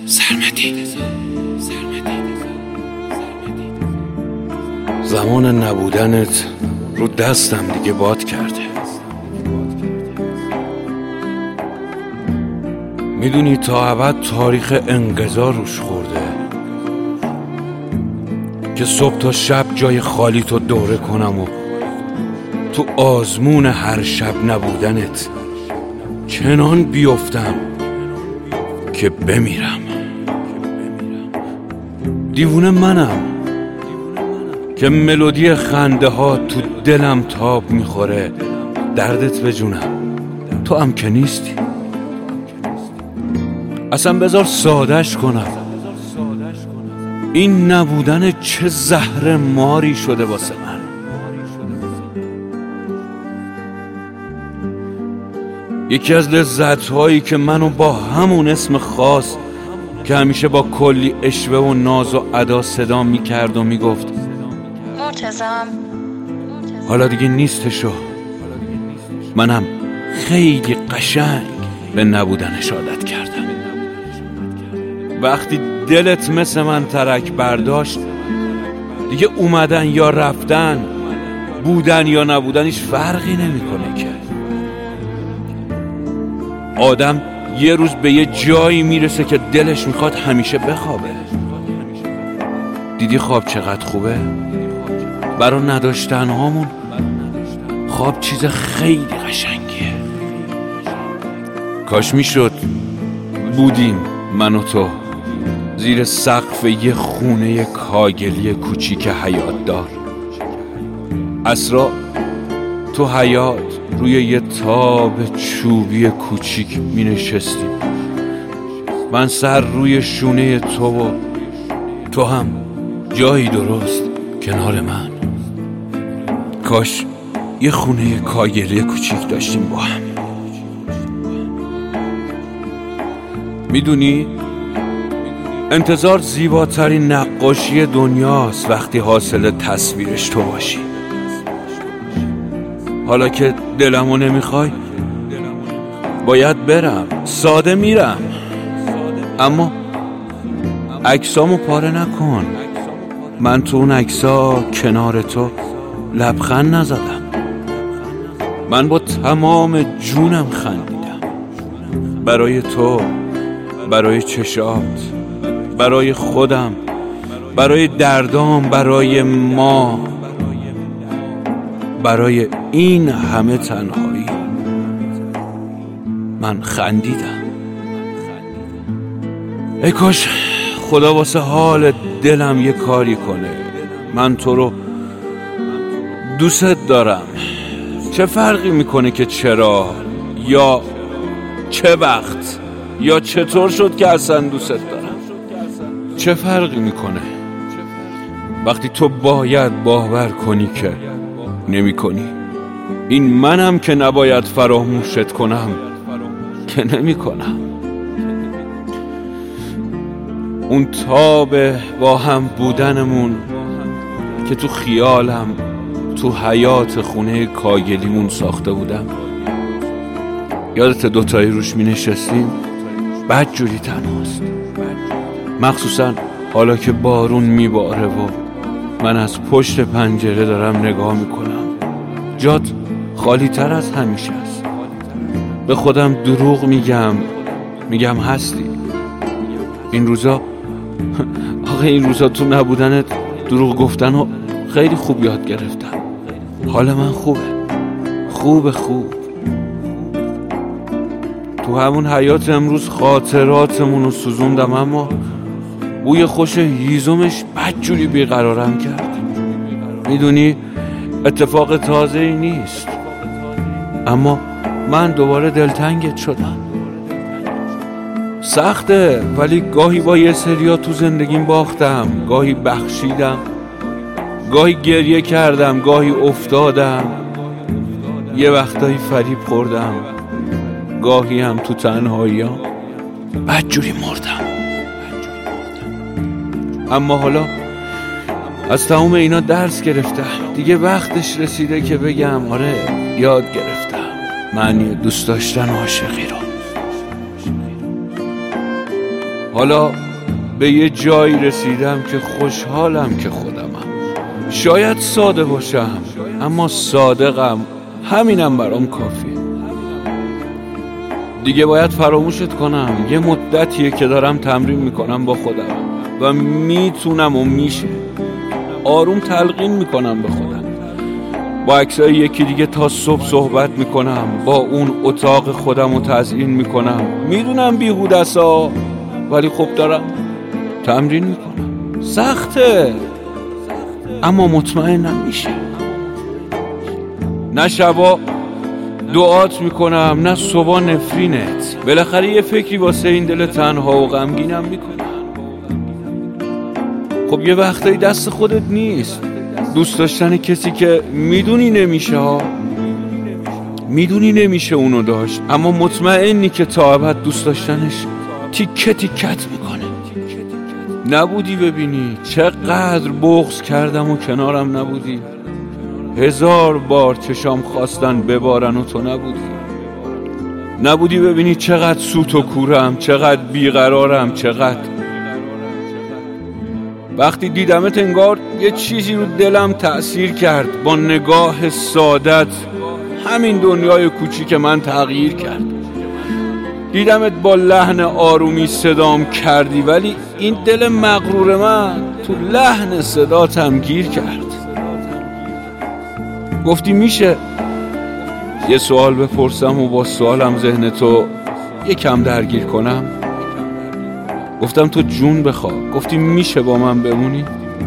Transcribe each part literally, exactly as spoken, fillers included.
سرمدی زمان نبودنت رو دستم دیگه باد کرده. میدونی تا ابد تاریخ انقضا روش خورده که صبح تا شب جای خالی تو دوره کنم و تو آزمون هر شب نبودنت چنان بیفتم که بمیرم. دیوونه منم که ملودی خنده ها تو دلم تاب میخوره دردت بجونم، تو هم که نیستی. اصلا بذار سادش کنم، این نبودن چه زهر ماری شده واسه من. یکی از لذت هایی که منو با همون اسم خاص که همیشه با کلی اشوه و ناز و ادا صدا میکرد و میگفت مرتضام، حالا دیگه نیستشو، منم خیلی قشنگ به نبودنش عادت کردم. وقتی دلت مثل من ترک برداشت دیگه اومدن یا رفتن، بودن یا نبودنش فرقی نمیکنه که. آدم یه روز به یه جایی میرسه که دلش میخواد همیشه بخوابه. دیدی خواب چقدر خوبه؟ برا نداشتن هامون خواب چیز خیلی قشنگیه. کاش میشد بودیم من و تو زیر سقف یه خونه کاگلی کوچیک حیات دار، عصرا تو حیات روی یه تاب چوبی کوچیک می نشستیم، من سر روی شونه تو و تو هم جایی درست کنار من. کاش یه خونه کاگلی کوچیک داشتیم با هم. میدونی انتظار زیباترین نقاشی دنیاست وقتی حاصل تصویرش تو باشی. حالا که دلمو نمیخوای باید برم، ساده میرم، اما عکسامو پاره نکن. من تو اون عکسا کنار تو لبخند نزدم، من با تمام جونم خندیدم برای تو، برای چشات، برای خودم، برای دردام، برای ما، برای این همه تنهایی من خندیدم. ای کاش خدا واسه حال دلم یه کاری کنه. من تو رو دوست دارم، چه فرقی میکنه که چرا یا چه وقت یا چطور شد که اصلا دوست دارم. چه فرقی میکنه وقتی تو باید باور کنی که نمی کنی. این منم که نباید فراموشت کنم که نمی کنم. اون تاب با هم بودنمون که تو خیالم تو حیات خونه کاگلیمون ساخته بودم، یادت دوتایی روش می نشستیم؟ بد جوری تنهاست، مخصوصا حالا که بارون می باره و من از پشت پنجره دارم نگاه می کنم. جات خالی تر از همیشه است. به خودم دروغ میگم میگم هستی. این روزا آخه این روزا تو نبودنت دروغ گفتن و خیلی خوب یاد گرفتم. حال من خوبه، خوبه خوب. تو همون حیات امروز خاطراتمون رو سوزوندم، اما بوی خوش هیزمش بدجوری بیقرارم کرد. میدونی اتفاق تازه ای نیست، اما من دوباره دلتنگت شدم. سخته، ولی گاهی با یه سریا تو زندگیم باختم، گاهی بخشیدم، گاهی گریه کردم، گاهی افتادم، یه وقتایی فریب خوردم، گاهی هم تو تنهایی‌ام بدجوری مردم. اما حالا از تمام اینا درس گرفتم. دیگه وقتش رسیده که بگم آره یاد گرفتم معنی دوست داشتن و عاشقی رو. حالا به یه جایی رسیدم که خوشحالم که خودمم. شاید ساده باشم اما صادقم، همینم برام کافیه. دیگه باید فراموشت کنم. یه مدتیه که دارم تمرین میکنم با خودم و میتونم و میشه. آروم تلقین میکنم به خودم. با عکسای یکی دیگه تا صبح صحبت میکنم، با اون اتاق خودم رو تزیین میکنم. میدونم بیهودسا، ولی خب دارم تمرین میکنم. سخته اما مطمئنم میشه. نه شبا دعات میکنم نه صبح نفرینت. بالاخره یه فکری واسه این دل تنها و غمگینم میکنم. خب یه وقتایی دست خودت نیست. دوست داشتن کسی که میدونی نمیشه ها میدونی نمیشه اونو داشت، اما مطمئنی که تا ابد دوست داشتنش تیکه تیکت میکنه. نبودی ببینی چقدر بغض کردم و کنارم نبودی. هزار بار چشام خواستن ببارن و تو نبودی. نبودی ببینی چقدر سوت و کورم، چقدر بیقرارم، چقدر. وقتی دیدمت انگار یه چیزی رو دلم تأثیر کرد. با نگاه سادت همین دنیای کوچیک من تغییر کرد. دیدمت با لحن آرومی صدام کردی، ولی این دل مغرور من تو لحن صداتم گیر کرد. گفتی میشه یه سوال بپرسم و با سوالم ذهن تو یکم درگیر کنم. گفتم تو جون بخوا. گفتی میشه با من بمونی.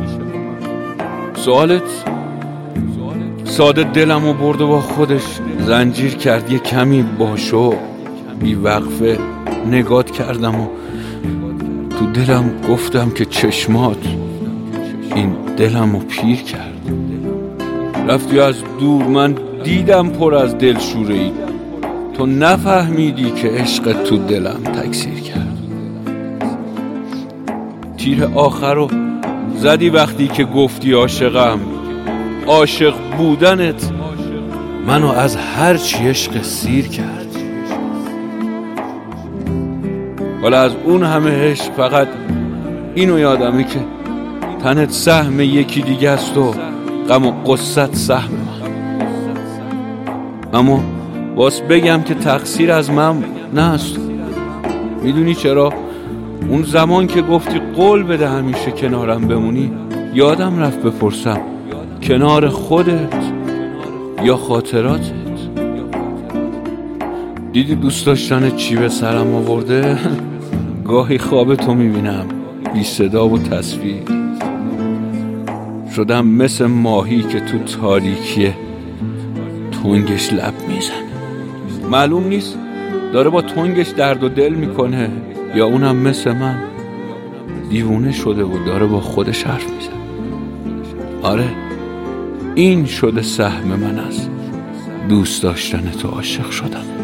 سوالت ساده دلم رو برد و با خودش زنجیر کرد. یه کمی باشو بی وقفه نگات کردم و تو دلم گفتم که چشمات این دلم رو پیر کرد. رفتی از دور، من دیدم پر از دلشوره ای. تو نفهمیدی که عشقت تو دلم تکثیر کرد. تیر آخر رو زدی وقتی که گفتی عاشقم. عاشق بودنت منو از هر چی عشق سیر کرد. حالا از اون همه عشق فقط اینو یادمه که تنت سهم یکی دیگه است و غم و قصت سهم من. اما باز بگم که تقصیر از من نه است. میدونی چرا؟ اون زمان که گفتی قول بده همیشه کنارم بمونی، یادم رفت بپرسم کنار خودت یا خاطراتت. دیدی دوست داشتن چی به سرم آورده؟ گاهی خواب تو میبینم بی صدا و تصویر. شدم مثل ماهی که تو تاریکی تنگش لب میزنه. معلوم نیست داره با تنگش درد و دل میکنه یا اونم مثل من دیوونه شده و داره با خودش حرف میزنه. آره این شده سهم من از دوست داشتن تو عاشق شدم.